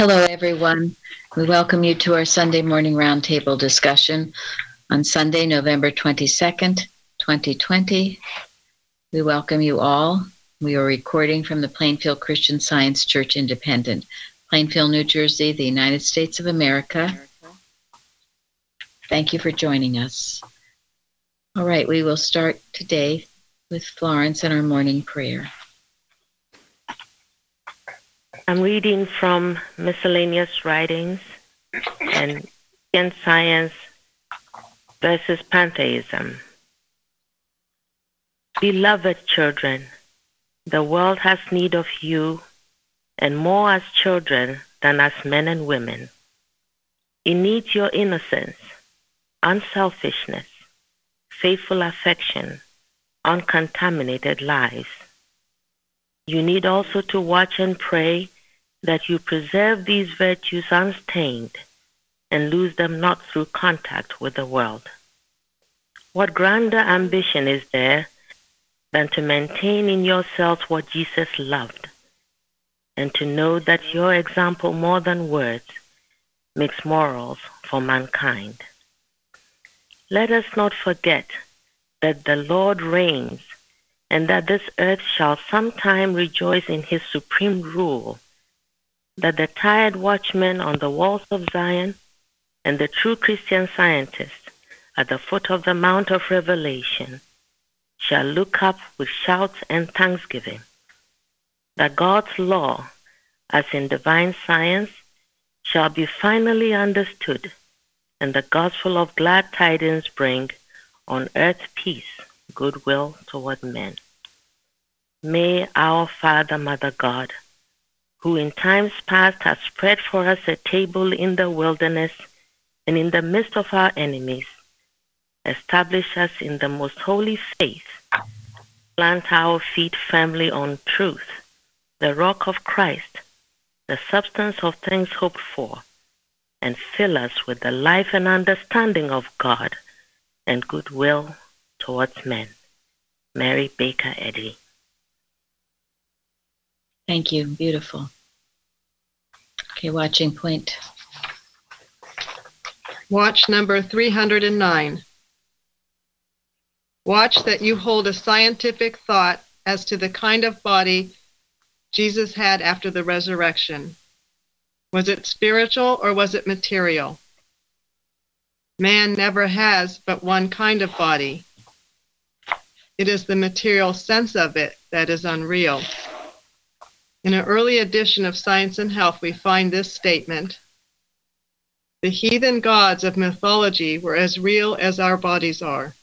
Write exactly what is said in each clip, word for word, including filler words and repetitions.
Hello, everyone. We welcome you to our Sunday morning roundtable discussion on Sunday, November twenty-second, twenty twenty. We welcome you all. We are recording from the Plainfield Christian Science Church Independent, Plainfield, New Jersey, the United States of America. Thank you for joining us. All right, we will start today with Florence and our morning prayer. I'm reading from Miscellaneous Writings and in Science versus Pantheism. Beloved children, the world has need of you, and more as children than as men and women. It needs your innocence, unselfishness, faithful affection, uncontaminated lives. You need also to watch and pray that you preserve these virtues unstained and lose them not through contact with the world. What grander ambition is there than to maintain in yourselves what Jesus loved, and to know that your example more than words makes morals for mankind? Let us not forget that the Lord reigns, and that this earth shall sometime rejoice in his supreme rule, that the tired watchmen on the walls of Zion and the true Christian scientists at the foot of the Mount of Revelation shall look up with shouts and thanksgiving, that God's law, as in divine science, shall be finally understood, and the gospel of glad tidings bring on earth peace, goodwill toward men. May our Father, Mother God, who in times past has spread for us a table in the wilderness and in the midst of our enemies, establish us in the most holy faith, plant our feet firmly on truth, the rock of Christ, the substance of things hoped for, and fill us with the life and understanding of God and goodwill towards men. Mary Baker Eddy. Thank you. Beautiful. Okay, watching point. Watch number three hundred nine. Watch that you hold a scientific thought as to the kind of body Jesus had after the resurrection. Was it spiritual or was it material? Man never has but one kind of body. It is the material sense of it that is unreal. In an early edition of Science and Health, we find this statement: the heathen gods of mythology were as real as our bodies are.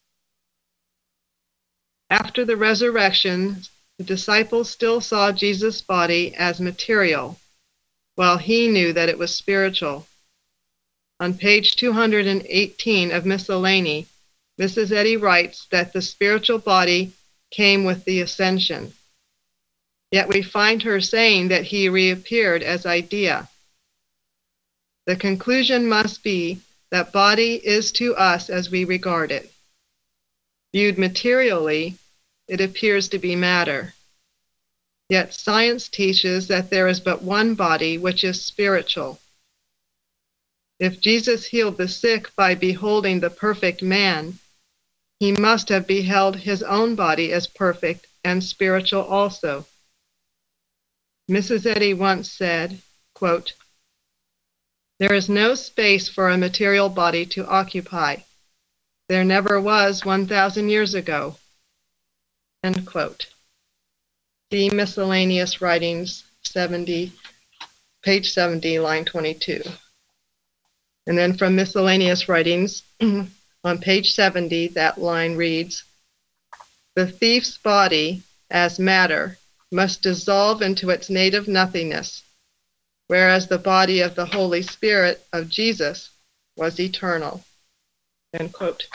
After the resurrection, the disciples still saw Jesus' body as material, while he knew that it was spiritual. On page two hundred eighteen of Miscellany, Missus Eddy writes that the spiritual body came with the ascension. Yet we find her saying that he reappeared as idea. The conclusion must be that body is to us as we regard it. Viewed materially, it appears to be matter. Yet science teaches that there is but one body, which is spiritual. If Jesus healed the sick by beholding the perfect man, he must have beheld his own body as perfect and spiritual also. Missus Eddy once said, quote, "There is no space for a material body to occupy. There never was one thousand years ago." End quote. See Miscellaneous Writings, seventy, page seventy, line twenty-two. And then from Miscellaneous Writings, on page seventy, that line reads, "The thief's body, as matter, must dissolve into its native nothingness, whereas the body of the Holy Spirit of Jesus was eternal." End quote.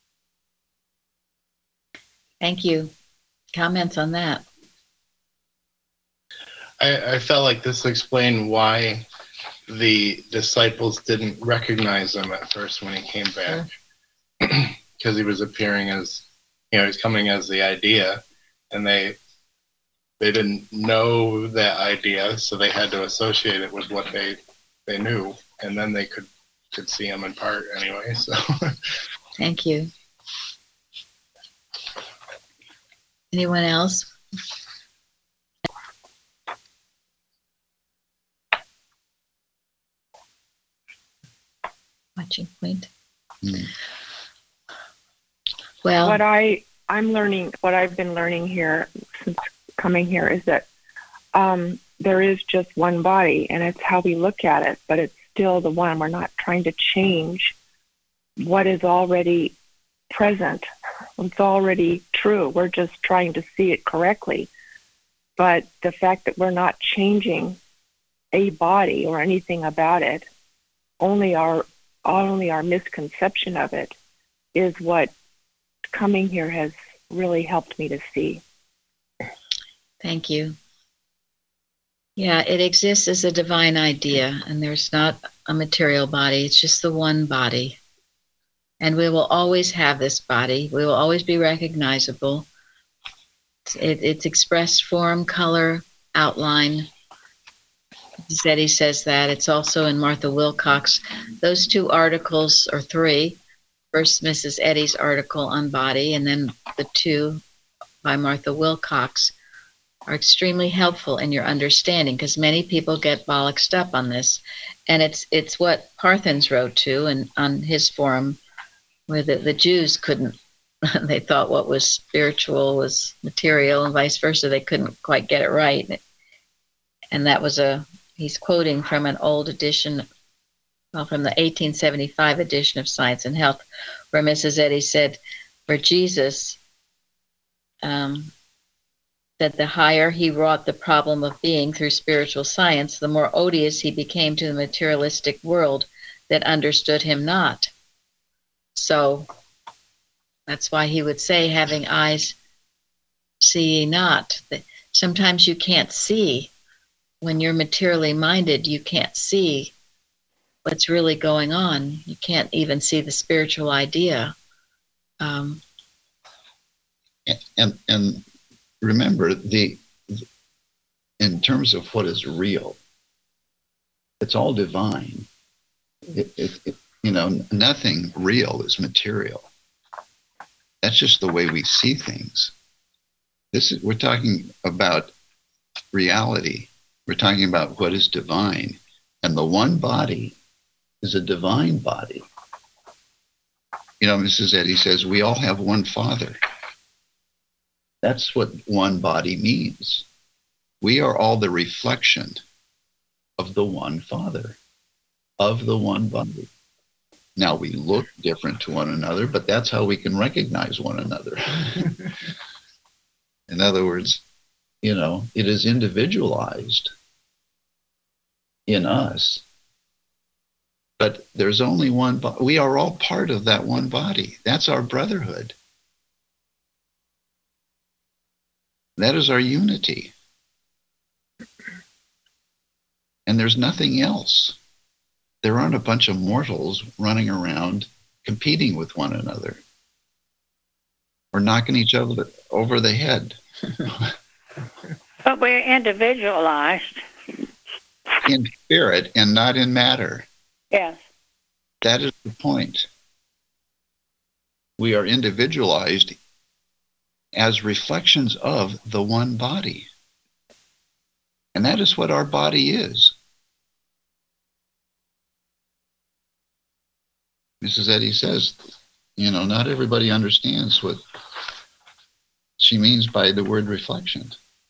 Thank you. Comments on that? I, I felt like this explained why the disciples didn't recognize him at first when he came back, because he was appearing as, you know, he's coming as the idea, and they they didn't know that idea, so they had to associate it with what they they knew, and then they could could see them in part anyway. So Thank you. Anyone else? Watching point. Mm. Well, What I I'm learning, what I've been learning here since coming here is that um, there is just one body, and it's how we look at it, but it's still the one. We're not trying to change what is already present. It's already true. We're just trying to see it correctly. But the fact that we're not changing a body or anything about it, only our only our misconception of it is what coming here has really helped me to see. thank you. Yeah, it exists as a divine idea, and there's not a material body. It's just the one body. And we will always have this body. We will always be recognizable. It, it's expressed form, color, outline. Zeddy says that. It's also in Martha Wilcox. Those two articles, or three, first Missus Eddy's article on body, and then the two by Martha Wilcox, are extremely helpful in your understanding, because many people get bollocksed up on this. And it's it's what Parthens wrote too, and on his forum, where the, the Jews couldn't, they thought what was spiritual was material, and vice versa. They couldn't quite get it right. And that was a, he's quoting from an old edition, well, from the eighteen seventy-five edition of Science and Health, where Missus Eddy said, for Jesus, um, that the higher he wrought the problem of being through spiritual science, the more odious he became to the materialistic world that understood him not. So that's why he would say, having eyes, see ye not. Sometimes you can't see. When you're materially minded, you can't see what's really going on. You can't even see the spiritual idea. Um, And, and and remember, the in terms of what is real, it's all divine. It, it, it, you know, nothing real is material. That's just the way we see things. This is, we're talking about reality. We're talking about what is divine. And the one body is a divine body. You know, Missus Eddy says, we all have one Father. That's what one body means. We are all the reflection of the one Father, of the one body. Now, we look different to one another, but that's how we can recognize one another. In other words, you know, it is individualized in us, but there's only one body. We are all part of that one body. That's our brotherhood. That is our unity. And there's nothing else. There aren't a bunch of mortals running around competing with one another or knocking each other over the head. But we're individualized. In spirit and not in matter. Yes. That is the point. We are individualized as reflections of the one body. And that is what our body is. Missus Eddy says, you know, not everybody understands what she means by the word reflection.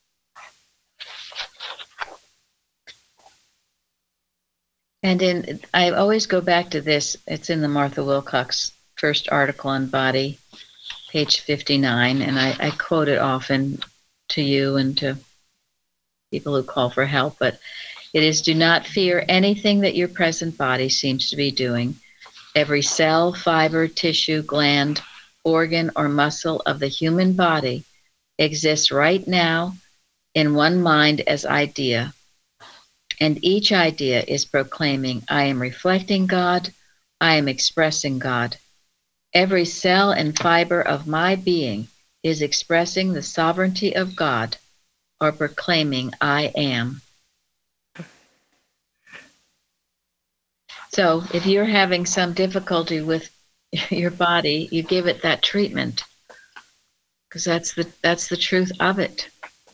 And in, I always go back to this. It's in the Martha Wilcox first article on body, page fifty-nine, and I, I quote it often to you and to people who call for help, but it is, do not fear anything that your present body seems to be doing. Every cell, fiber, tissue, gland, organ, or muscle of the human body exists right now in one mind as idea. And each idea is proclaiming, I am reflecting God, I am expressing God. Every cell and fiber of my being is expressing the sovereignty of God, or proclaiming, I am. So if you're having some difficulty with your body, you give it that treatment, because that's the that's the truth of it.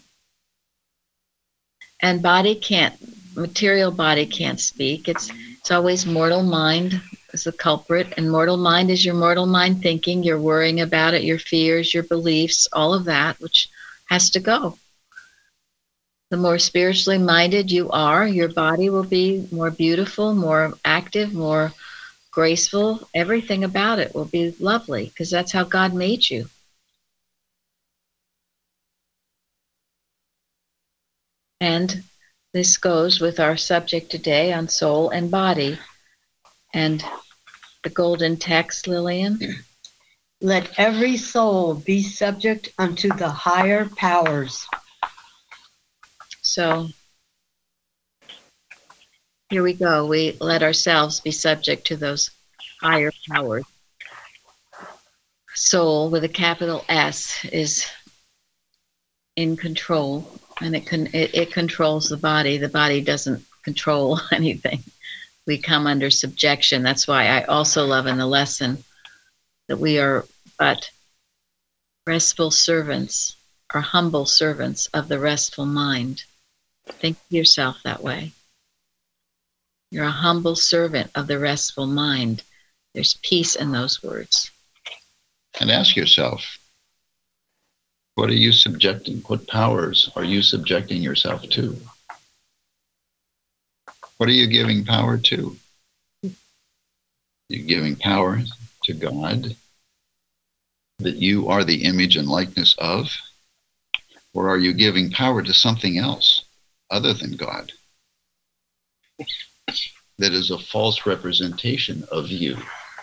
And body can't, material body can't speak. It's it's always mortal mind is the culprit, and mortal mind is your mortal mind thinking, you're worrying about it, your fears, your beliefs, all of that, which has to go. The more spiritually minded you are, your body will be more beautiful, more active, more graceful. Everything about it will be lovely, because that's how God made you. And this goes with our subject today on soul and body. And the golden text, Lillian. Let every soul be subject unto the higher powers. So here we go. We let ourselves be subject to those higher powers. Soul with a capital S is in control, and it can it, it controls the body. The body doesn't control anything. We come under subjection. That's why I also love in the lesson that we are but restful servants, or humble servants of the restful mind. Think of yourself that way. You're a humble servant of the restful mind. There's peace in those words. And ask yourself, what are you subjecting? What powers are you subjecting yourself to? What are you giving power to? You're giving power to God, that you are the image and likeness of? Or are you giving power to something else other than God that is a false representation of you?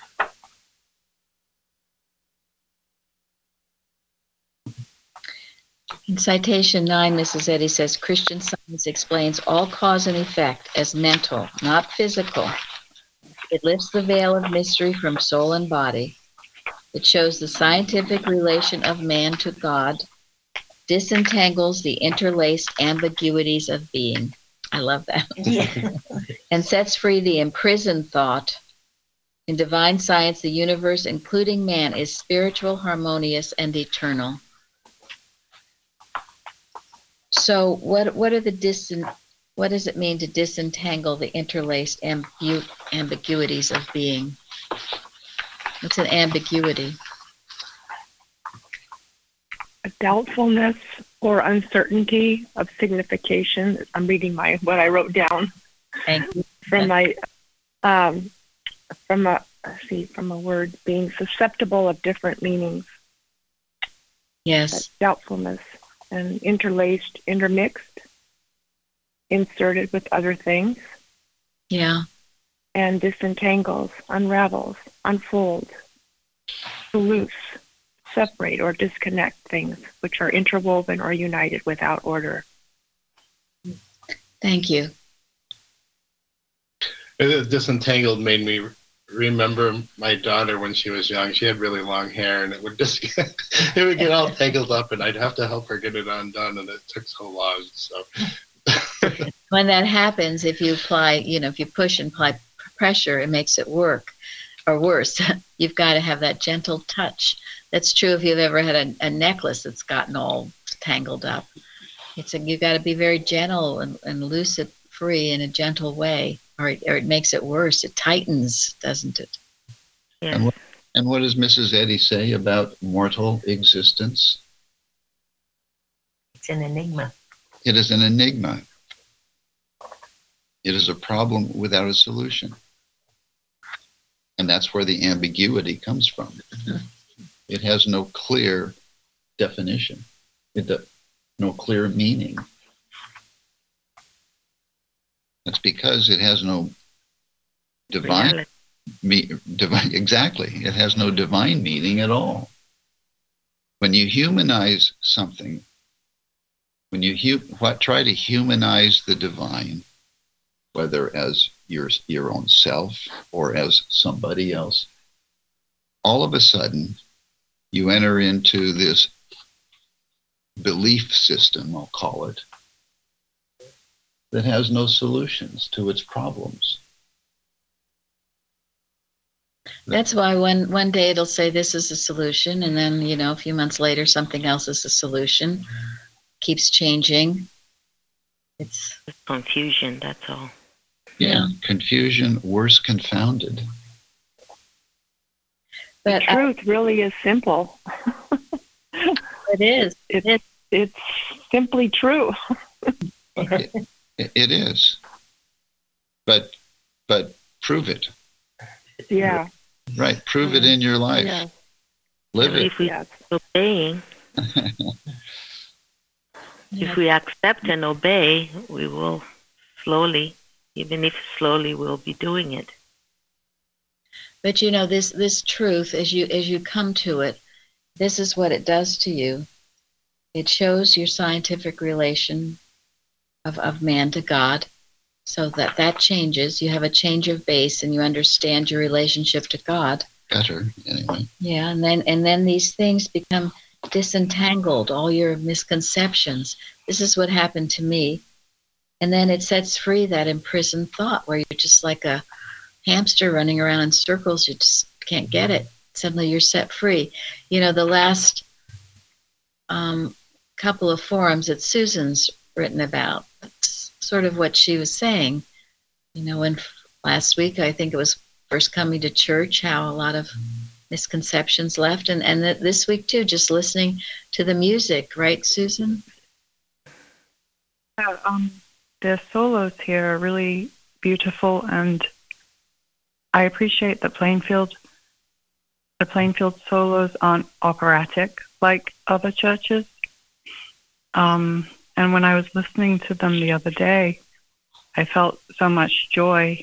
In citation nine, Missus Eddy says, Christian Science explains all cause and effect as mental, not physical. It lifts the veil of mystery from soul and body. It shows the scientific relation of man to God, disentangles the interlaced ambiguities of being. I love that. Yeah. And sets free the imprisoned thought. In divine science, the universe, including man, is spiritual, harmonious, and eternal. So what what are the distant what does it mean to disentangle the interlaced ambu- ambiguities of being? What's an ambiguity? A doubtfulness or uncertainty of signification. I'm reading my what I wrote down. Thank you. From my um from a let's see from a word being susceptible of different meanings. Yes. That's doubtfulness. And interlaced, intermixed, inserted with other things. Yeah. And disentangles, unravels, unfolds, to loose, separate, or disconnect things which are interwoven or united without order. Thank you. Disentangled made me remember my daughter when she was young. She had really long hair, and it would just get, it would get all tangled up, and I'd have to help her get it undone, and it took so long. So when that happens, if you apply, you know, if you push and apply pressure, it makes it work, or worse. You've got to have that gentle touch. That's true if you've ever had a, a necklace that's gotten all tangled up. It's a, you've got to be very gentle and, and loose it free in a gentle way. Or it, or it makes it worse. It tightens, doesn't it? Yeah. And, what, and what does Missus Eddy say about mortal existence? It's an enigma. It is an enigma. It is a problem without a solution. And that's where the ambiguity comes from. Mm-hmm. It has no clear definition. It does no clear meaning. It's because it has no divine, me, divine, exactly. It has no divine meaning at all. When you humanize something, when you hu- what, try to humanize the divine, whether as your, your own self or as somebody else, all of a sudden you enter into this belief system, I'll call it, that has no solutions to its problems. That's why one one day it'll say this is a solution, and then, you know, a few months later something else is a solution. Keeps changing. It's confusion, that's all. Yeah, confusion, worse confounded. But the truth I, really is simple. It is. It, it, it's simply true. it, it is. But but prove it. Yeah. Right. Prove it in your life. Yeah. Live it. If we are obeying, if we accept and obey, we will slowly, even if slowly, we'll be doing it. But you know, this this truth, as you as you come to it, this is what it does to you. It shows your scientific relation of, of man to God, so that that changes. You have a change of base, and you understand your relationship to God better, anyway. Yeah, and then and then these things become disentangled. All your misconceptions. This is what happened to me, and then it sets free that imprisoned thought, where you're just like a hamster running around in circles. You just can't get it. Suddenly you're set free. You know, the last um, couple of forums that Susan's written about, that's sort of what she was saying. You know, when last week, I think it was first coming to church, how a lot of misconceptions left. And, and th- this week too, just listening to the music, right, Susan? Yeah, um, the solos here are really beautiful, and I appreciate that Plainfield, the Plainfield solos aren't operatic like other churches. Um, and when I was listening to them the other day, I felt so much joy.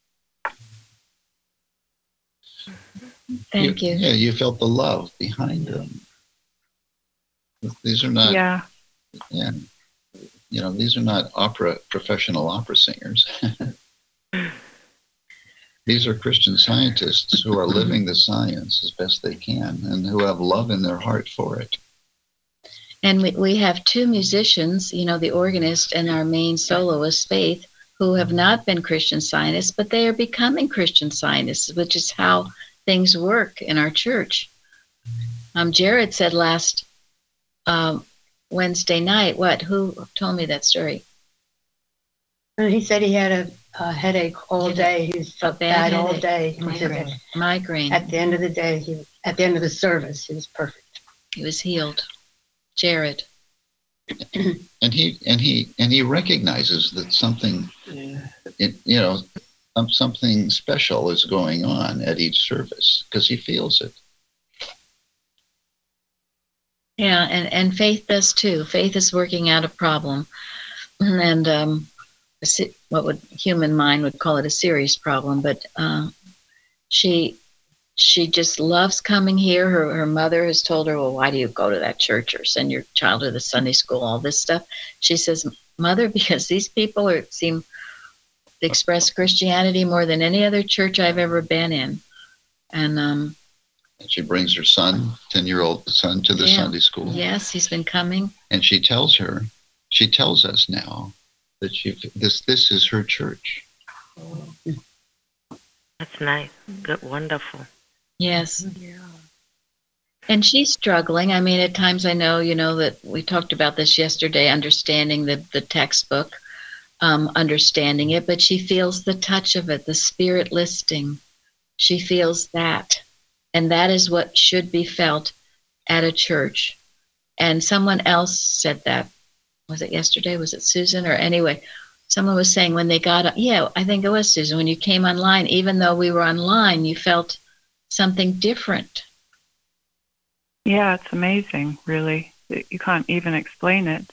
Thank you. you. Yeah, you felt the love behind them. These are not, yeah, yeah, you know, these are not opera professional opera singers. These are Christian scientists who are living the science as best they can and who have love in their heart for it. And we, we have two musicians, you know, the organist and our main soloist, Faith, who have not been Christian Scientists, but they are becoming Christian Scientists, which is how things work in our church. Um, Jared said last um, Wednesday night, what? Who told me that story? He said he had a, a headache all day. He felt bad all day. Migraine. Migraine. At the end of the day, he, at the end of the service, he was perfect. He was healed. Jared. And he and he and he recognizes that something, yeah. it, you know, something special is going on at each service because he feels it. Yeah, and, and Faith does too. Faith is working out a problem, and um, what would human mind would call it a serious problem, but uh, she she just loves coming here. Her her mother has told her, well, why do you go to that church or send your child to the Sunday school, all this stuff? She says, Mother, because these people are seem to express Christianity more than any other church I've ever been in. And um, she brings her son, ten-year-old son, to the yeah, Sunday school. Yes, he's been coming. And she tells her, she tells us now that she this this is her church. That's nice. Good, wonderful. Yes. Yeah. And she's struggling. I mean, at times I know, you know, that we talked about this yesterday, understanding the, the textbook, um, understanding it, but she feels the touch of it, the spirit listing. She feels that. And that is what should be felt at a church. And someone else said that. Was it yesterday? Was it Susan? Or anyway, someone was saying when they got, yeah, I think it was Susan, when you came online, even though we were online, you felt something different. Yeah, it's amazing, really. You can't even explain it.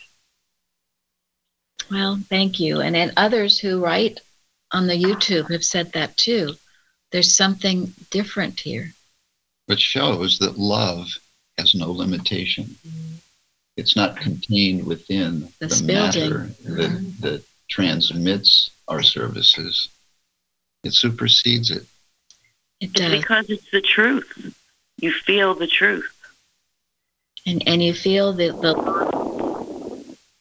Well, thank you. And then others who write on the YouTube have said that too. There's something different here. Which shows that love has no limitation. Mm-hmm. It's not contained within the, the matter that, mm-hmm. that transmits our services. It supersedes it. It does. It's because it's the truth. You feel the truth. And and you feel the, the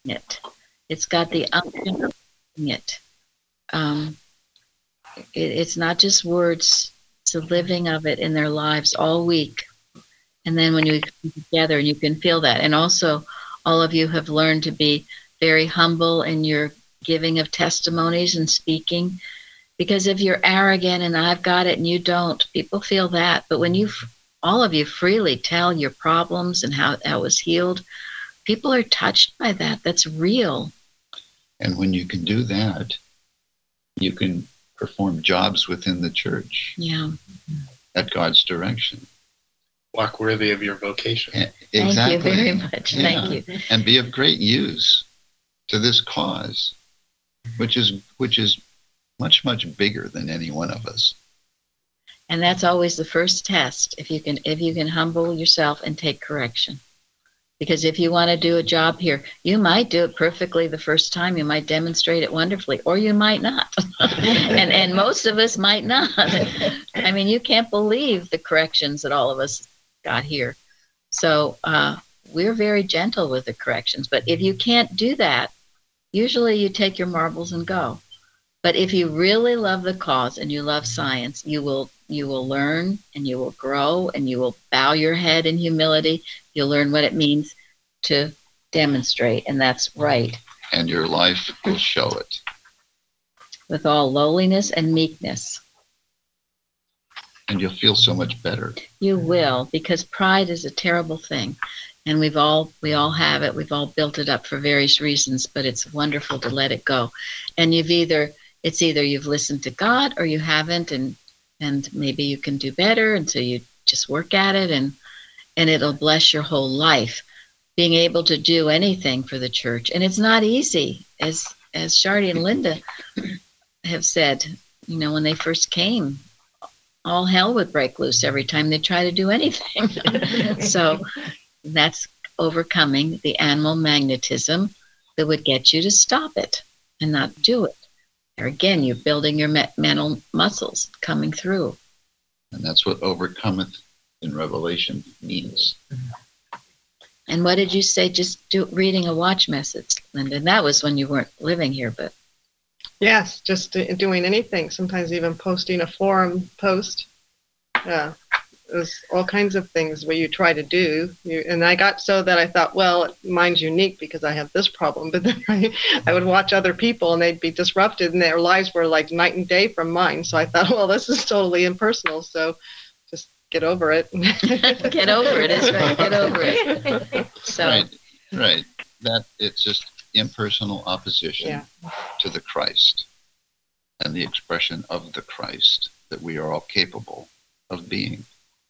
it. It's got the unction of it. Um, it. It's not just words, it's a living of it in their lives all week. And then when you come together and you can feel that. And also, all of you have learned to be very humble in your giving of testimonies and speaking. Because if you're arrogant and I've got it and you don't, people feel that. But when you, all of you freely tell your problems and how that was healed, people are touched by that. That's real. And when you can do that, you can perform jobs within the church. Yeah. At God's direction. Walk worthy of your vocation. And, exactly. Thank you very much. Yeah. Thank you. And be of great use to this cause, which is which is much, much bigger than any one of us. And that's always the first test. If you can if you can humble yourself and take correction. Because if you want to do a job here, you might do it perfectly the first time. You might demonstrate it wonderfully, or you might not. and and most of us might not. I mean, you can't believe the corrections that all of us got here. So uh, we're very gentle with the corrections. But if you can't do that, usually you take your marbles and go. But if you really love the cause and you love science, you will you will learn and you will grow and you will bow your head in humility. You'll learn what it means to demonstrate, and that's right. And your life will show it. With all lowliness and meekness. And you'll feel so much better. You will, because pride is a terrible thing. And we've all we all have it. We've all built it up for various reasons, but it's wonderful to let it go. And you've either it's either you've listened to God or you haven't, and and maybe you can do better, and so you just work at it, and and it'll bless your whole life, being able to do anything for the church. And it's not easy, as as Shardy and Linda have said, you know, when they first came, all hell would break loose every time they try to do anything. So that's overcoming the animal magnetism that would get you to stop it and not do it. Or again, you're building your me- mental muscles coming through. And that's what overcometh in Revelation means. And what did you say? Just do, reading a watch message, Linda. And that was when you weren't living here, but. Yes, just doing anything. Sometimes even posting a forum post. Yeah, there's all kinds of things where you try to do. You, and I got so that I thought, well, mine's unique because I have this problem. But then I, I would watch other people and they'd be disrupted and their lives were like night and day from mine. So I thought, well, this is totally impersonal. So just get over it. Get over it. That's right. Get over it. So. Right, right. That it's just impersonal opposition yeah. to the Christ and the expression of the Christ that we are all capable of being.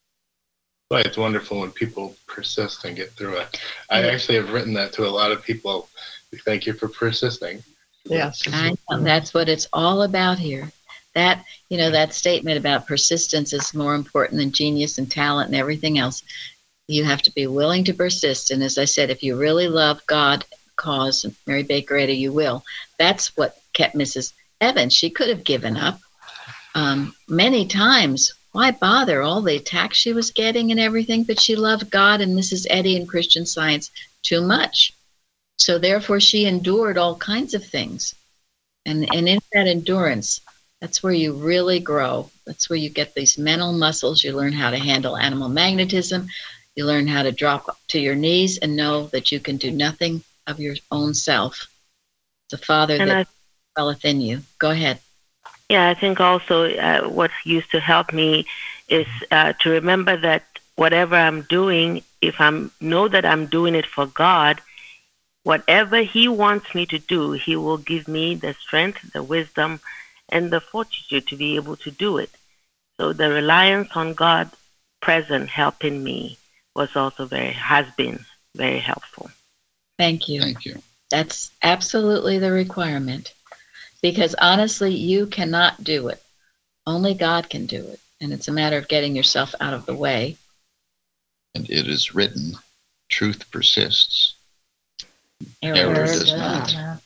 Well, it's wonderful when people persist and get through it. I actually have written that to a lot of people. Thank you for persisting. Yes. I know. That's what it's all about here. That, you know, that statement about persistence is more important than genius and talent and everything else. You have to be willing to persist. And as I said, if you really love God, cause, Mary Baker Eddy, you will. That's what kept Missus Evans. She could have given up um, many times. Why bother? All the attacks she was getting and everything, but she loved God and Missus Eddy and Christian Science too much. So therefore she endured all kinds of things. And, and in that endurance, that's where you really grow. That's where you get these mental muscles. You learn how to handle animal magnetism. You learn how to drop to your knees and know that you can do nothing of your own self. The Father and that I, dwelleth in you. Go ahead. Yeah, I think also uh, what used to help me is uh, to remember that whatever I'm doing, if I know that I'm doing it for God, whatever He wants me to do, He will give me the strength, the wisdom, and the fortitude to be able to do it. So the reliance on God present helping me was also very, has been very helpful. Thank you. Thank you. That's absolutely the requirement. Because honestly, you cannot do it. Only God can do it. And it's a matter of getting yourself out of the way. And it is written, truth persists. Error, Error does does not. not.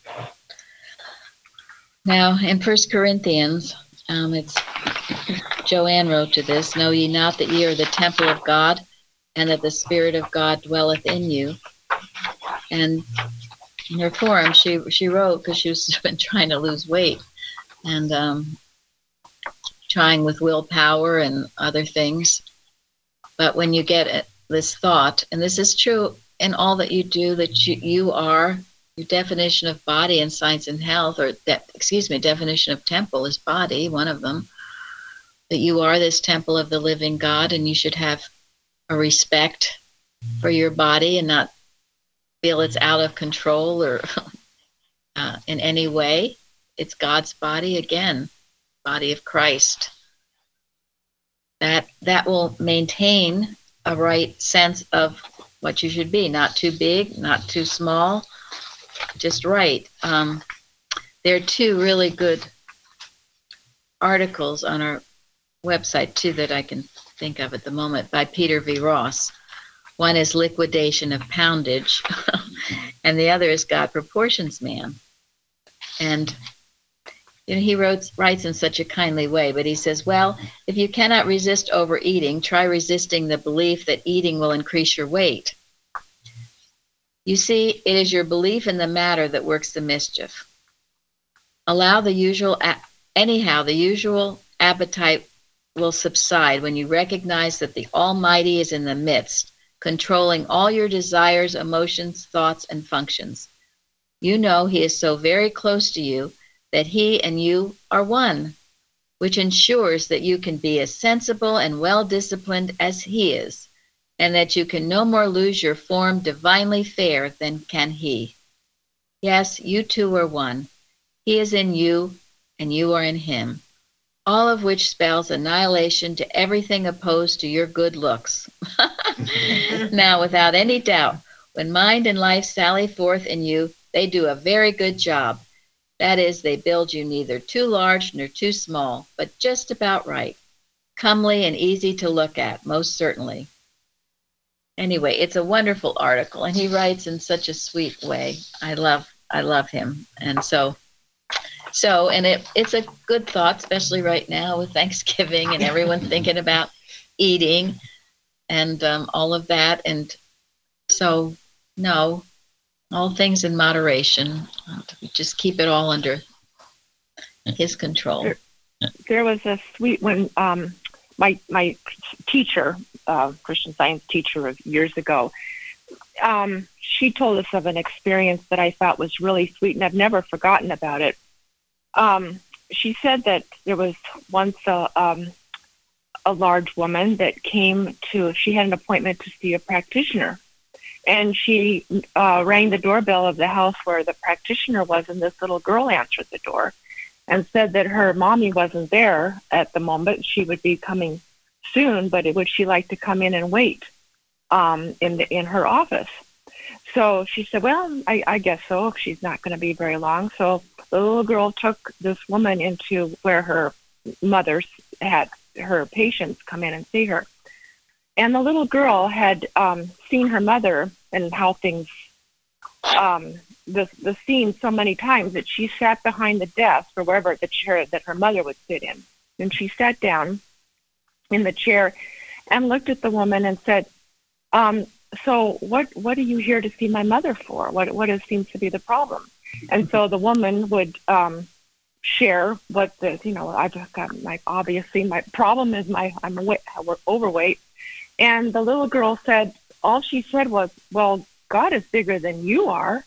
Now, in First Corinthians, um, it's Joanne wrote to this, know ye not that ye are the temple of God, and that the Spirit of God dwelleth in you? And in her forum, she she wrote because she's been trying to lose weight and um, trying with willpower and other things. But when you get it, this thought, and this is true in all that you do, that you, you are, your definition of body in Science and Health, or de- excuse me, definition of temple is body, one of them, that you are this temple of the living God, and you should have a respect for your body and not feel it's out of control or uh, in any way. It's God's body, again, body of Christ. That that will maintain a right sense of what you should be, not too big, not too small, just right. Um, there are two really good articles on our website, too, that I can think of at the moment, by Peter V. Ross. One is Liquidation of Poundage, and the other is God Proportions Man. And you know, he wrote, writes in such a kindly way, but he says, well, if you cannot resist overeating, try resisting the belief that eating will increase your weight. You see, it is your belief in the matter that works the mischief. Allow the usual, anyhow, the usual appetite will subside when you recognize that the Almighty is in the midst, controlling all your desires, emotions, thoughts, and functions. You know He is so very close to you that He and you are one, which ensures that you can be as sensible and well-disciplined as He is, and that you can no more lose your form divinely fair than can He. Yes, you two are one. He is in you, and you are in Him, all of which spells annihilation to everything opposed to your good looks. Now, without any doubt, when mind and life sally forth in you, they do a very good job. That is, they build you neither too large nor too small, but just about right. Comely and easy to look at, most certainly. Anyway, it's a wonderful article, and he writes in such a sweet way. I love, I love him. And so, so, and it, it's a good thought, especially right now with Thanksgiving and everyone thinking about eating and um, all of that. And so, no, all things in moderation. Just keep it all under His control. There, there was a sweet when um, my my teacher, uh, Christian Science teacher of years ago, um, she told us of an experience that I thought was really sweet, and I've never forgotten about it. Um, she said that there was once a, um, a large woman that came to, she had an appointment to see a practitioner. And she uh, rang the doorbell of the house where the practitioner was, and this little girl answered the door and said that her mommy wasn't there at the moment. She would be coming soon, but it, would she like to come in and wait um, in the, in her office? So she said, well, I, I guess so, if she's not going to be very long. So the little girl took this woman into where her mother had her patients come in and see her. And the little girl had um, seen her mother and how things, um, the the scene so many times that she sat behind the desk or wherever the chair that her mother would sit in. And she sat down in the chair and looked at the woman and said, um, so what what are you here to see my mother for? What what is, seems to be the problem? And so the woman would um, share what the, you know, I just got my, obviously my problem is my, I'm overweight. And the little girl said, all she said was, well, God is bigger than you are.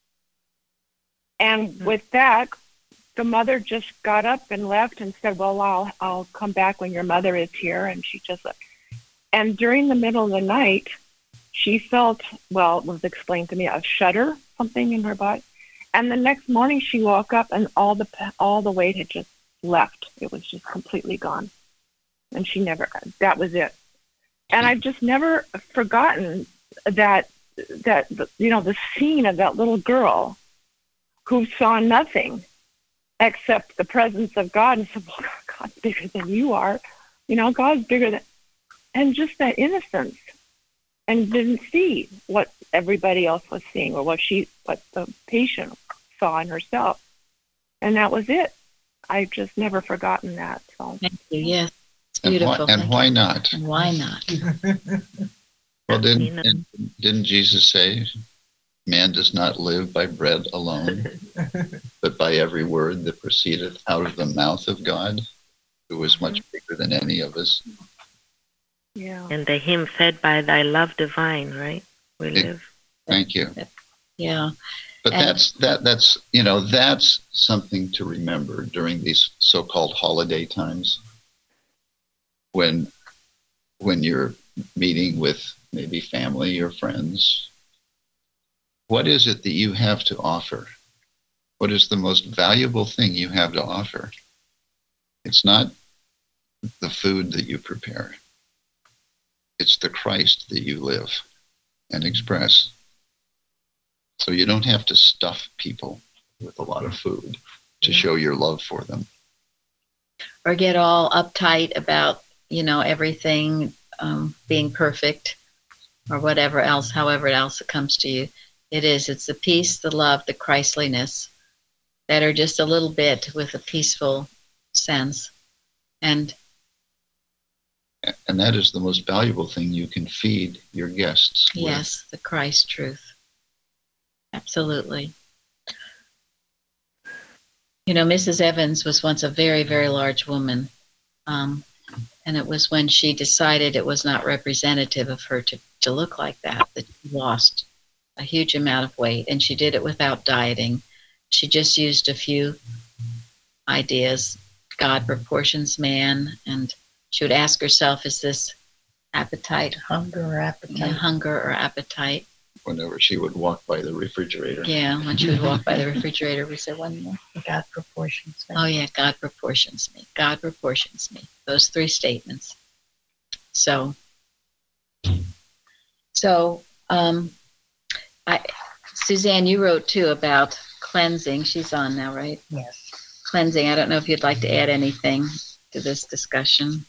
And mm-hmm. with that, the mother just got up and left and said, well, I'll, I'll come back when your mother is here. And she just left. And during the middle of the night, she felt, well, it was explained to me, a shudder, something in her body. And the next morning she woke up and all the, all the weight had just left. It was just completely gone. And she never, that was it. And I've just never forgotten that, that, you know, the scene of that little girl who saw nothing except the presence of God and said, well, God's bigger than you are. You know, God's bigger than, and just that innocence, and didn't see what everybody else was seeing or what she, what the patient saw in herself. And that was it. I've just never forgotten that. So thank you. Yes. And beautiful. why, and why not? And why not? Well, didn't, didn't Jesus say, man does not live by bread alone, but by every word that proceedeth out of the mouth of God, who is much bigger than any of us. Yeah. And the hymn, fed by thy love divine, right? We It- live. Thank you. Yeah. But And- that's that that's you know that's something to remember during these so-called holiday times, when when you're meeting with maybe family or friends. What is it that you have to offer? What is the most valuable thing you have to offer? It's not the food that you prepare. It's the Christ that you live and express. So you don't have to stuff people with a lot of food to show your love for them. Or get all uptight about, you know, everything um, being perfect or whatever else, however else it comes to you. It is. It's the peace, the love, the Christliness that are just a little bit with a peaceful sense. And And that is the most valuable thing you can feed your guests with. yes, the Christ truth. Absolutely. You know, Missus Evans was once a very, very large woman. Um, and it was when she decided it was not representative of her to, to look like that, that she lost a huge amount of weight. And she did it without dieting. She just used a few ideas. God proportions man. And she would ask herself, is this appetite? Hunger or appetite. Yeah, hunger or appetite? Whenever she would walk by the refrigerator. Yeah, when she would walk by the refrigerator, we said one more. God proportions. Oh yeah, God proportions me. God proportions me. Those three statements. So, so um, I, Suzanne, you wrote too about cleansing. She's on now, right? Yes. Cleansing. I don't know if you'd like to add anything to this discussion.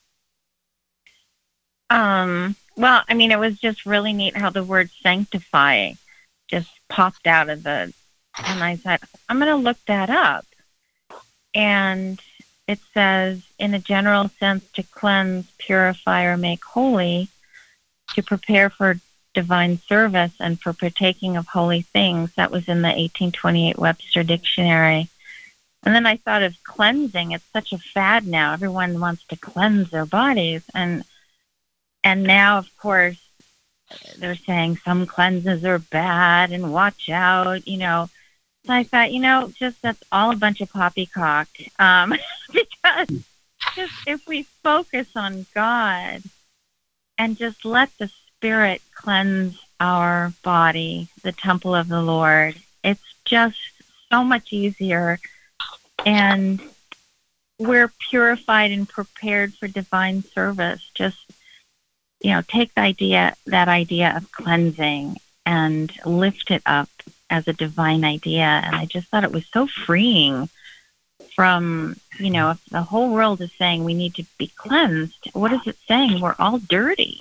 Um, well, I mean, it was just really neat how the word sanctify just popped out of the, and I said, I'm going to look that up. And it says, in a general sense, to cleanse, purify, or make holy, to prepare for divine service and for partaking of holy things. That was in the eighteen twenty-eight Webster Dictionary. And then I thought of cleansing. It's such a fad now. Everyone wants to cleanse their bodies. And and now, of course, they're saying some cleanses are bad and watch out, you know. So I thought, you know, just that's all a bunch of poppycock. Um, because just if we focus on God and just let the Spirit cleanse our body, the temple of the Lord, it's just so much easier. And we're purified and prepared for divine service. Just, you know, take the idea, that idea of cleansing and lift it up as a divine idea. And I just thought it was so freeing from, you know, if the whole world is saying we need to be cleansed, what is it saying? We're all dirty.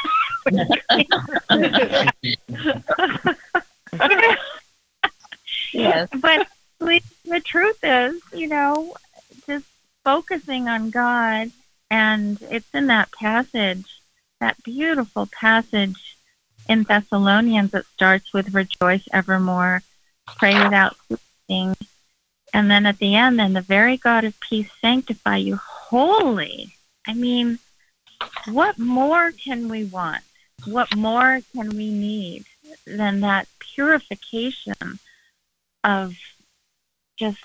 Yes. But the truth is, you know, just focusing on God, and it's in that passage, that beautiful passage in Thessalonians that starts with rejoice evermore, pray without ceasing, and then at the end, then the very God of peace sanctify you wholly. I mean, what more can we want? What more can we need than that purification of just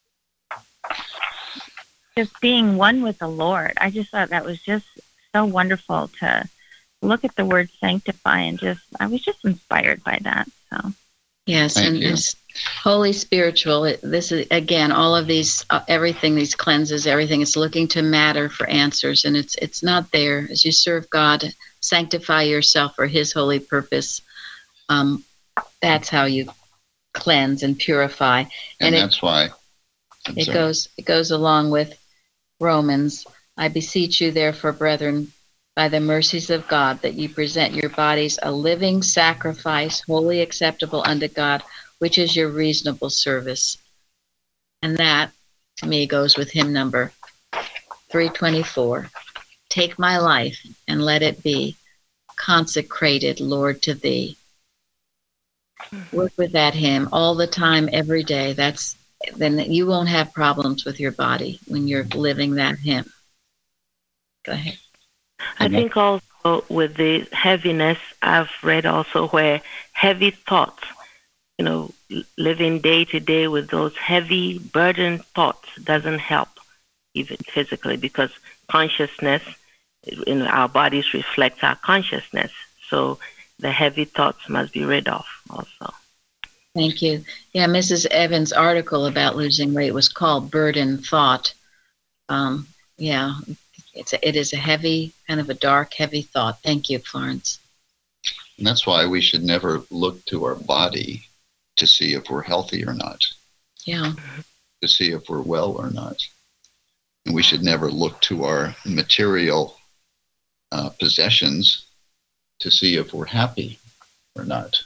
just being one with the Lord? I just thought that was just so wonderful to look at the word sanctify, and just I was just inspired by that. So yes, Thank and you. it's holy spiritual. It, this is again all of these, uh, everything, these cleanses, everything is looking to matter for answers, and it's it's not there. As you serve God, sanctify yourself for His holy purpose. Um, that's how you cleanse and purify, And, and it, that's why. I'm it sorry. goes it goes along with Romans. I beseech you, therefore, brethren, by the mercies of God, that you present your bodies a living sacrifice, wholly acceptable unto God, which is your reasonable service. And that, to me, goes with hymn number three twenty-four. Take my life and let it be consecrated, Lord, to thee. Work with that hymn all the time, every day. That's then you won't have problems with your body when you're living that hymn. Go ahead. I think also with the heaviness, I've read also where heavy thoughts, you know, living day to day with those heavy burdened thoughts doesn't help even physically, because consciousness, in our bodies reflects our consciousness. So the heavy thoughts must be rid of also. Thank you. Yeah, Missus Evans' article about losing weight was called Burden Thought. Um, yeah, it's a, it is a heavy, kind of a dark, heavy thought. Thank you, Florence. And that's why we should never look to our body to see if we're healthy or not. Yeah. To see if we're well or not. And we should never look to our material uh, possessions to see if we're happy or not.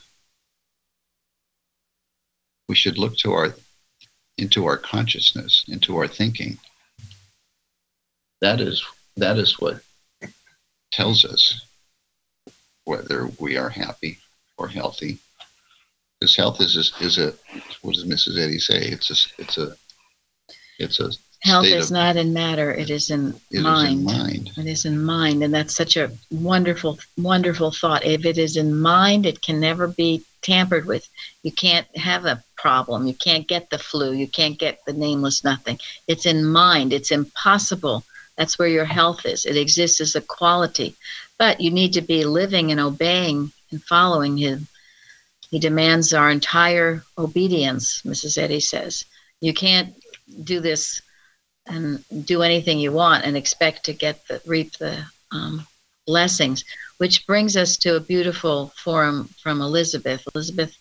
We should look to our into our consciousness, into our thinking. That is that is what tells us whether we are happy or healthy. Because health is a, is a what does Missus Eddy say? It's a it's a it's a Health state is of, not in matter, it is in it mind. is in mind. It is in mind, and that's such a wonderful, wonderful thought. If it is in mind, it can never be tampered with. You can't have a problem. You can't get the flu. You can't get the nameless nothing. It's in mind. It's impossible. That's where your health is. It exists as a quality. But you need to be living and obeying and following him. He demands our entire obedience, Missus Eddy says. You can't do this and do anything you want and expect to get the reap the um, blessings, which brings us to a beautiful forum from Elizabeth. Elizabeth?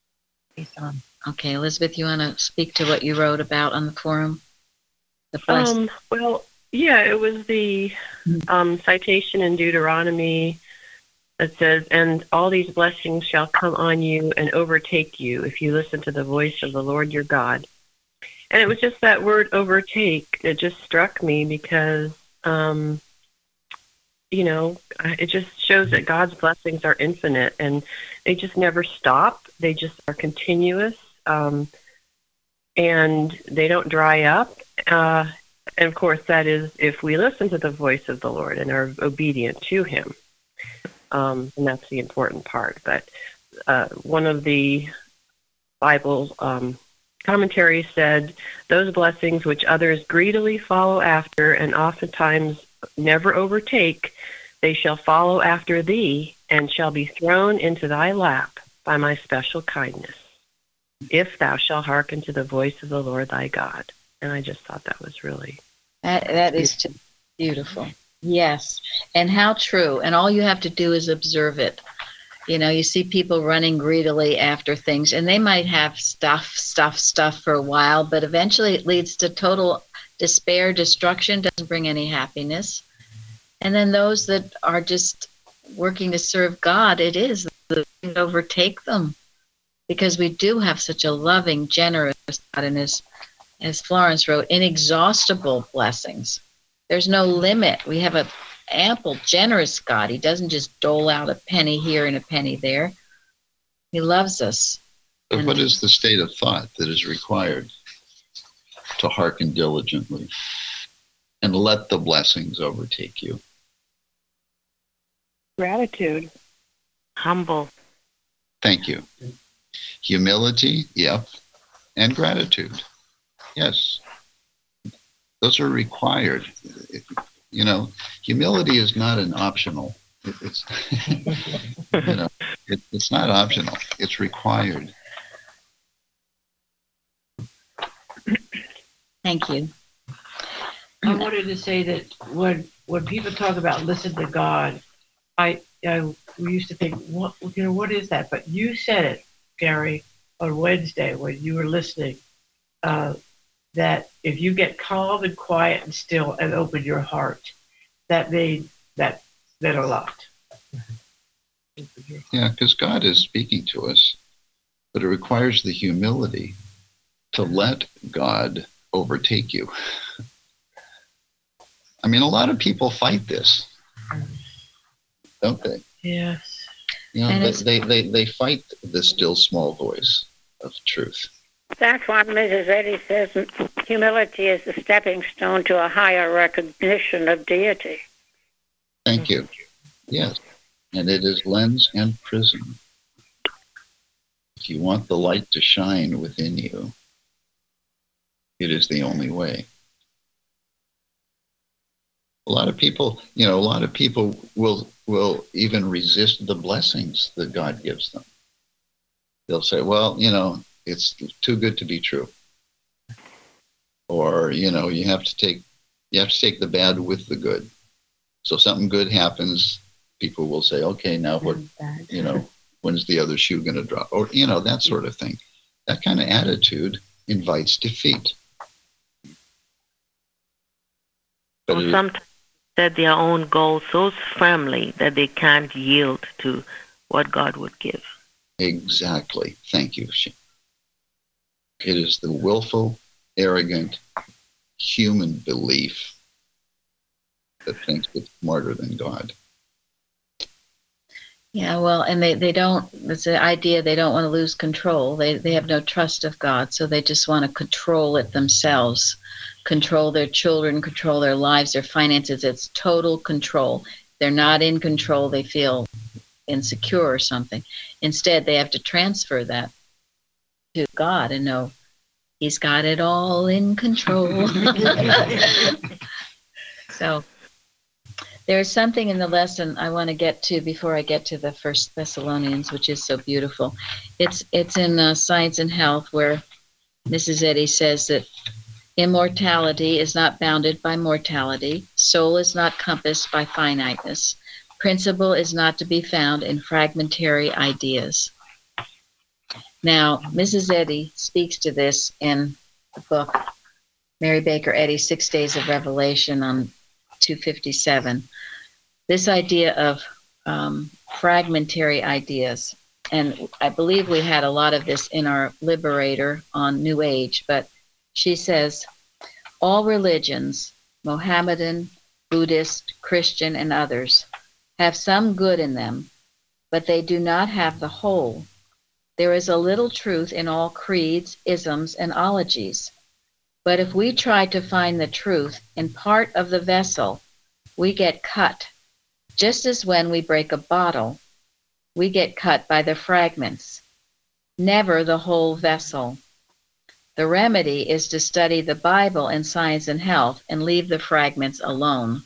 Okay, Elizabeth, you want to speak to what you wrote about on the forum? The um, well, yeah, it was the um, citation in Deuteronomy that says, and all these blessings shall come on you and overtake you if you listen to the voice of the Lord your God. And it was just that word overtake. It just struck me because, um, you know, it just shows that God's blessings are infinite and they just never stop. They just are continuous, um, and they don't dry up. Uh, and of course, that is if we listen to the voice of the Lord and are obedient to him. Um, and that's the important part. But uh, one of the Bible um commentary said, those blessings which others greedily follow after and oftentimes never overtake, they shall follow after thee and shall be thrown into thy lap by my special kindness, if thou shalt hearken to the voice of the Lord thy God. And I just thought that was really... That, that is just beautiful. Yes. And how true. And all you have to do is observe it. You know, you see people running greedily after things, and they might have stuff, stuff, stuff for a while, but eventually it leads to total despair, destruction, doesn't bring any happiness. And then those that are just working to serve God, it is the overtake them, because we do have such a loving, generous God, and as, as Florence wrote, inexhaustible blessings. There's no limit. We have a ample, generous God. He doesn't just dole out a penny here and a penny there. He loves us. But what is the state of thought that is required to hearken diligently and let the blessings overtake you? Gratitude. Humble. Thank you. Humility, yep, and gratitude. Yes. Those are required. You know, humility is not an optional. It, it's, you know, it, it's not optional. It's required. Thank you. I wanted to say that when when people talk about listen to God, I, I we used to think, what you know, what is that? But you said it, Gary, on Wednesday when you were listening, uh, that if you get calm and quiet and still and open your heart, that made that meant a lot. Yeah, because God is speaking to us, but it requires the humility to let God overtake you. I mean, a lot of people fight this, don't they? Yes. You know, And they, it's- they, they, they fight the still small voice of truth. That's why Missus Eddy says humility is the stepping stone to a higher recognition of deity. Thank you. Yes. And it is lens and prism. If you want the light to shine within you, it is the only way. A lot of people, you know, a lot of people will will even resist the blessings that God gives them. They'll say, well, you know, it's too good to be true. Or, you know, you have to take you have to take the bad with the good. So something good happens, people will say, okay, now what, you know, when's the other shoe going to drop? Or, you know, that sort of thing. That kind of attitude invites defeat. But Or it- sometimes set their own goals so firmly that they can't yield to what God would give. Exactly. Thank you. It is the willful, arrogant, human belief that thinks it's smarter than God. Yeah, well, and they, they don't, it's the idea they don't want to lose control. They, they have no trust of God, so they just want to control it themselves, control their children, control their lives, their finances. It's total control. They're not in control. They feel insecure or something. Instead, they have to transfer that to God and know He's got it all in control. So there's something in the lesson I want to get to before I get to the First Thessalonians, which is so beautiful. It's it's in uh, Science and Health, where Missus Eddy says that immortality is not bounded by mortality. Soul is not compassed by finiteness. Principle is not to be found in fragmentary ideas. Now, Missus Eddy speaks to this in the book, Mary Baker Eddy, Six Days of Revelation, on two fifty-seven. This idea of um, fragmentary ideas, and I believe we had a lot of this in our Liberator on New Age, but she says, all religions, Mohammedan, Buddhist, Christian, and others, have some good in them, but they do not have the whole. There is a little truth in all creeds, isms, and ologies. But if we try to find the truth in part of the vessel, we get cut. Just as when we break a bottle, we get cut by the fragments, never the whole vessel. The remedy is to study the Bible and Science and Health and leave the fragments alone.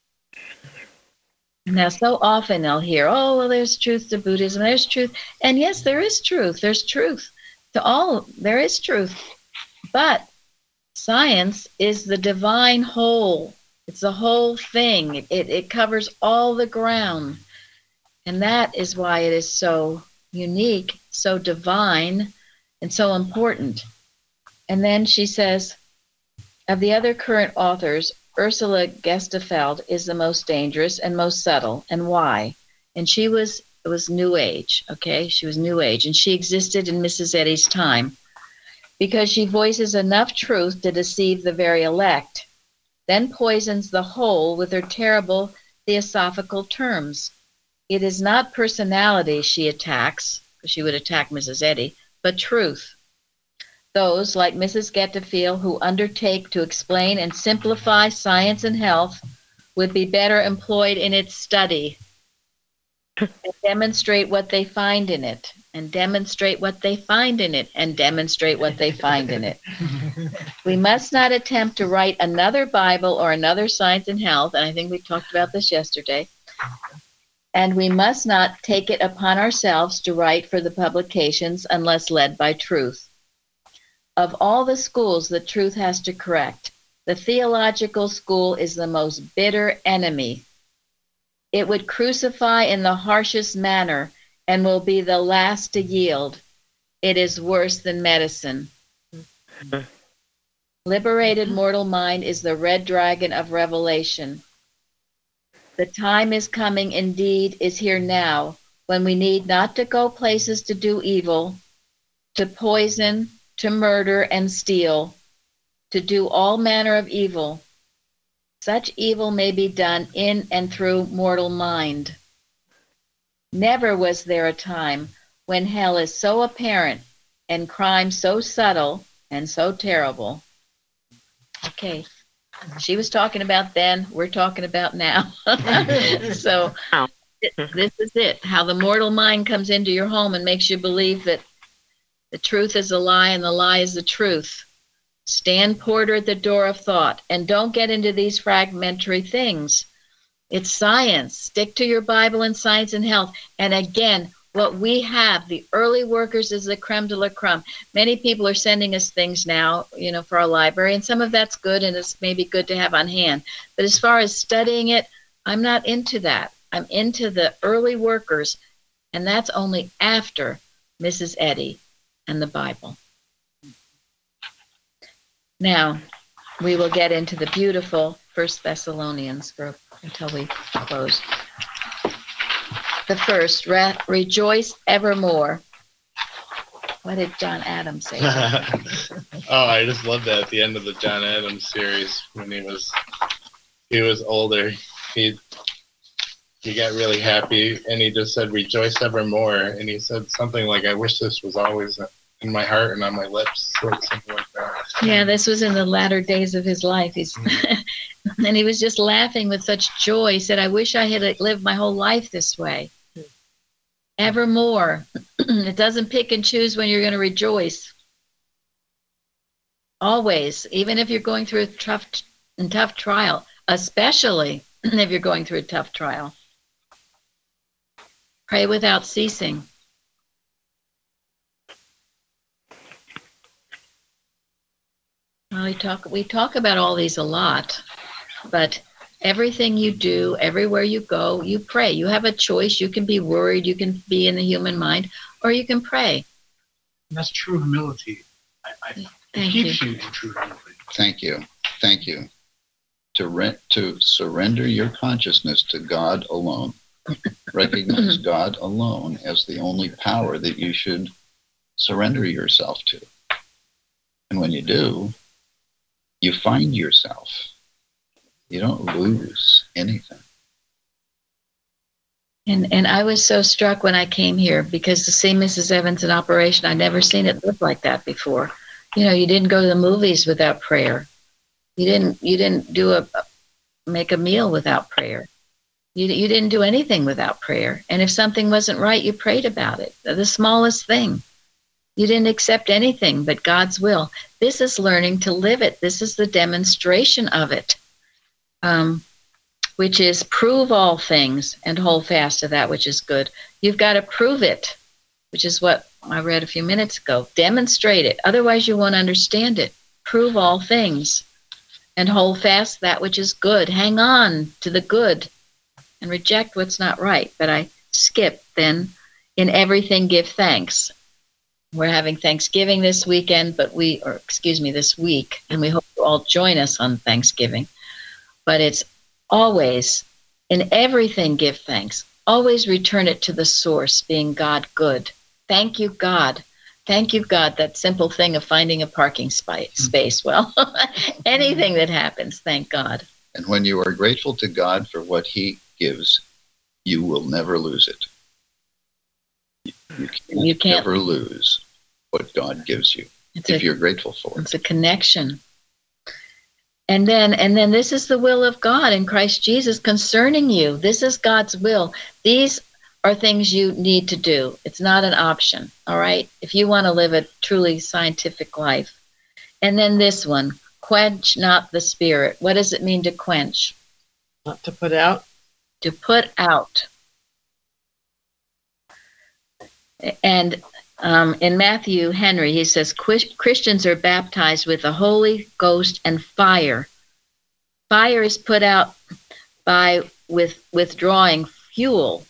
Now, so often they'll hear, oh, well, there's truth to Buddhism, there's truth. And yes, there is truth. There's truth to all. There is truth. But science is the divine whole. It's the whole thing. It, it, it covers all the ground. And that is why it is so unique, so divine, and so important. And then she says, of the other current authors, Ursula Gestefeld is the most dangerous and most subtle. And why? And she was, it was New Age, okay? She was New Age. And she existed in Missus Eddy's time because she voices enough truth to deceive the very elect, then poisons the whole with her terrible theosophical terms. It is not personality she attacks, because she would attack Missus Eddy, but truth. Those, like Missus Gettefield, who undertake to explain and simplify science and health would be better employed in its study and demonstrate what they find in it, and demonstrate what they find in it, and demonstrate what they find in it. We must not attempt to write another Bible or another Science and Health, and I think we talked about this yesterday, and we must not take it upon ourselves to write for the publications unless led by truth. Of all the schools that truth has to correct, the theological school is the most bitter enemy. It would crucify in the harshest manner and will be the last to yield. It is worse than medicine. Liberated mortal mind is the red dragon of revelation. The time is coming, indeed, is here now, when we need not to go places to do evil, to poison, to murder and steal, to do all manner of evil. Such evil may be done in and through mortal mind. Never was there a time when hell is so apparent and crime so subtle and so terrible. Okay. She was talking about then, we're talking about now. So it, this is it, how the mortal mind comes into your home and makes you believe that the truth is a lie and the lie is the truth. Stand porter at the door of thought and don't get into these fragmentary things. It's science. Stick to your Bible and science and health. And again, what we have, the early workers, is the creme de la creme. Many people are sending us things now, you know, for our library, and some of that's good and it's maybe good to have on hand. But as far as studying it, I'm not into that. I'm into the early workers, and that's only after Missus Eddy and the Bible. Now, we will get into the beautiful First Thessalonians for, until we close. The first, re- rejoice evermore. What did John Adams say? Oh, I just love that at the end of the John Adams series when he was he was older. He he got really happy and he just said, "Rejoice evermore." And he said something like, "I wish this was always in my heart and on my lips," or something like that. Yeah, this was in the latter days of his life. He's and he was just laughing with such joy. He said, "I wish I had lived my whole life this way." Evermore. It doesn't pick and choose when you're going to rejoice. Always, even if you're going through a tough and tough trial, especially if you're going through a tough trial. Pray without ceasing. Well, we talk we talk about all these a lot, but everything you do, everywhere you go, you pray. You have a choice. You can be worried. You can be in the human mind, or you can pray. And that's true humility. I, I, it Thank keeps you. you in true humility. Thank you. Thank you. To rent, to surrender your consciousness to God alone. Recognize God alone as the only power that you should surrender yourself to. And when you do, you find yourself. You don't lose anything. And and I was so struck when I came here because to see Missus Evans in operation, I'd never seen it look like that before. You know, you didn't go to the movies without prayer. You didn't you didn't do a make a meal without prayer. You you didn't do anything without prayer. And if something wasn't right, you prayed about it. The smallest thing. You didn't accept anything but God's will. This is learning to live it. This is the demonstration of it. Um, which is prove all things and hold fast to that which is good. You've got to prove it, which is what I read a few minutes ago. Demonstrate it. Otherwise, you won't understand it. Prove all things and hold fast that which is good. Hang on to the good and reject what's not right. But I skipped then. In everything, give thanks. We're having Thanksgiving this weekend, but we, or excuse me, this week, and we hope you all join us on Thanksgiving. But it's always, in everything, give thanks. Always return it to the source, being God good. Thank you, God. Thank you, God. That simple thing of finding a parking spi- space. Well, anything that happens, thank God. And when you are grateful to God for what he gives, you will never lose it. You can't, You can't- ever lose what God gives you It's if a- you're grateful for it. It's a connection. And then, and then this is the will of God in Christ Jesus concerning you. This is God's will. These are things you need to do. It's not an option, all right? If you want to live a truly scientific life. And then this one, quench not the spirit. What does it mean to quench? Not to put out. To put out. And um, in Matthew Henry, he says, Christians are baptized with the Holy Ghost and fire. Fire is put out by with withdrawing fuel.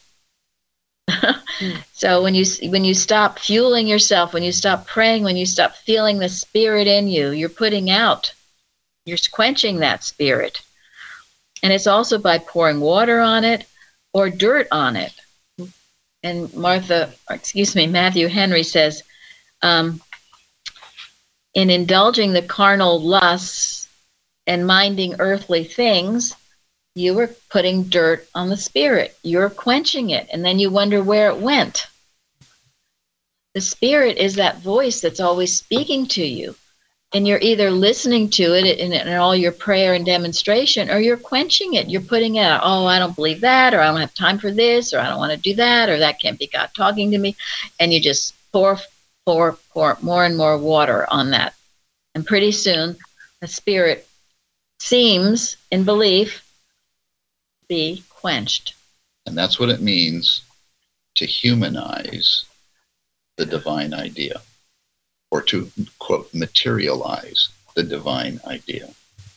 So when you when you stop fueling yourself, when you stop praying, when you stop feeling the Spirit in you, you're putting out, you're quenching that Spirit. And it's also by pouring water on it or dirt on it. And Martha, excuse me, Matthew Henry says, um, in indulging the carnal lusts and minding earthly things, you were putting dirt on the spirit. You're quenching it, and then you wonder where it went. The spirit is that voice that's always speaking to you. And you're either listening to it in, in all your prayer and demonstration, or you're quenching it. You're putting it out, oh, I don't believe that, or I don't have time for this, or I don't want to do that, or that can't be God talking to me. And you just pour, pour, pour more and more water on that. And pretty soon, the spirit seems, in belief, be quenched. And that's what it means to humanize the divine idea, or to, quote, materialize the divine idea.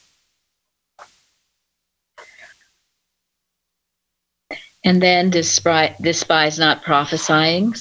And then despise, despise not prophesying.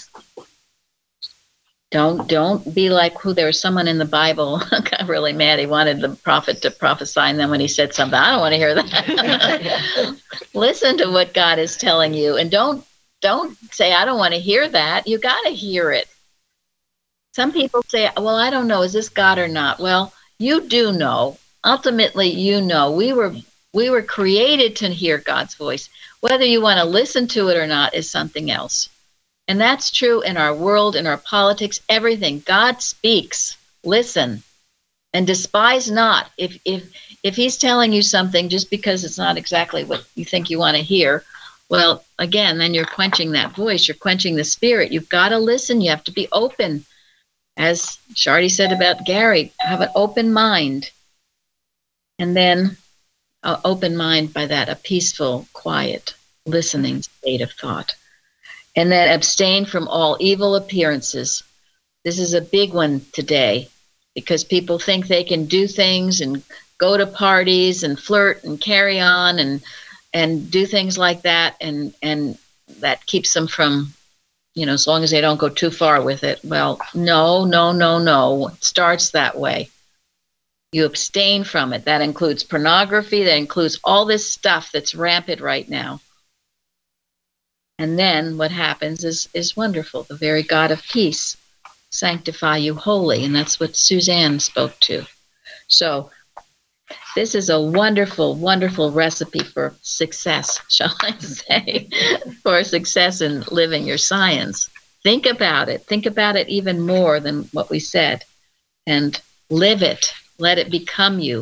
Don't don't be like who there was someone in the Bible got really mad. He wanted the prophet to prophesy, and then when he said something, I don't want to hear that. Listen to what God is telling you, and don't don't say I don't want to hear that. You got to hear it. Some people say, well, I don't know, is this God or not? Well, you do know. Ultimately, you know. We were we were created to hear God's voice. Whether you want to listen to it or not is something else. And that's true in our world, in our politics, everything. God speaks. Listen. And despise not. If if if he's telling you something just because it's not exactly what you think you want to hear, well, again, then you're quenching that voice. You're quenching the spirit. You've got to listen. You have to be open. As Shardy said about Gary, have an open mind. And then an open mind, by that, a peaceful, quiet, listening state of thought. And then abstain from all evil appearances. This is a big one today because people think they can do things and go to parties and flirt and carry on and and do things like that, and and that keeps them from, you know, as long as they don't go too far with it. Well, no, no, no, no. It starts that way. You abstain from it. That includes pornography. That includes all this stuff that's rampant right now. And then what happens is, is wonderful. The very God of peace sanctify you wholly. And that's what Suzanne spoke to. So this is a wonderful, wonderful recipe for success, shall I say, for success in living your science. Think about it. Think about it even more than what we said. And live it. Let it become you.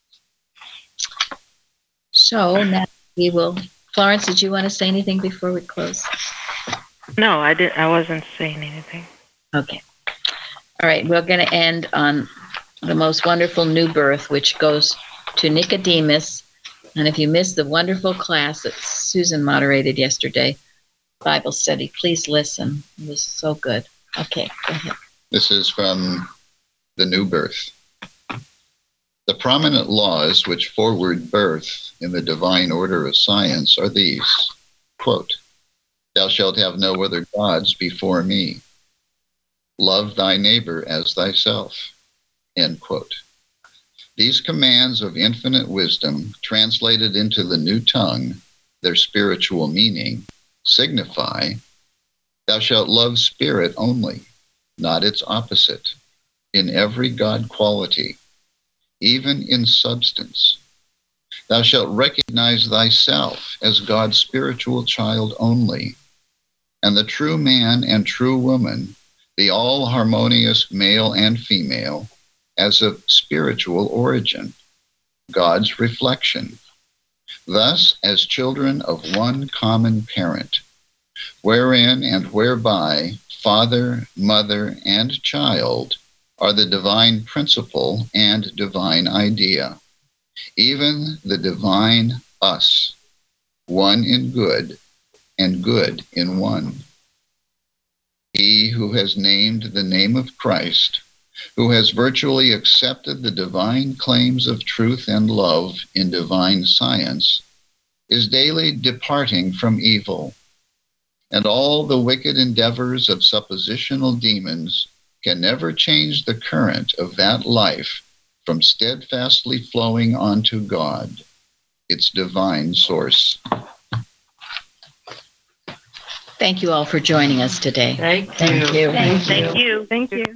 So now we will... Florence, did you want to say anything before we close? No, I did. I wasn't saying anything. Okay. All right. We're going to end on the most wonderful new birth, which goes to Nicodemus. And if you missed the wonderful class that Susan moderated yesterday, Bible study, please listen. It was so good. Okay, go ahead. This is from the new birth. The prominent laws which forward birth in the divine order of science are these. Quote, thou shalt have no other gods before me. Love thy neighbor as thyself. End quote. These commands of infinite wisdom, translated into the new tongue, their spiritual meaning, signify, thou shalt love spirit only, not its opposite, in every God quality, even in substance. Thou shalt recognize thyself as God's spiritual child only, and the true man and true woman, the all-harmonious male and female, as of spiritual origin, God's reflection. Thus, as children of one common parent, wherein and whereby father, mother, and child are the divine principle and divine idea, even the divine us, one in good and good in one. He who has named the name of Christ, who has virtually accepted the divine claims of truth and love in divine science, is daily departing from evil, and all the wicked endeavors of suppositional demons can never change the current of that life from steadfastly flowing onto God, its divine source. Thank you all for joining us today. Thank you. Thank you. Thank you. Thank you.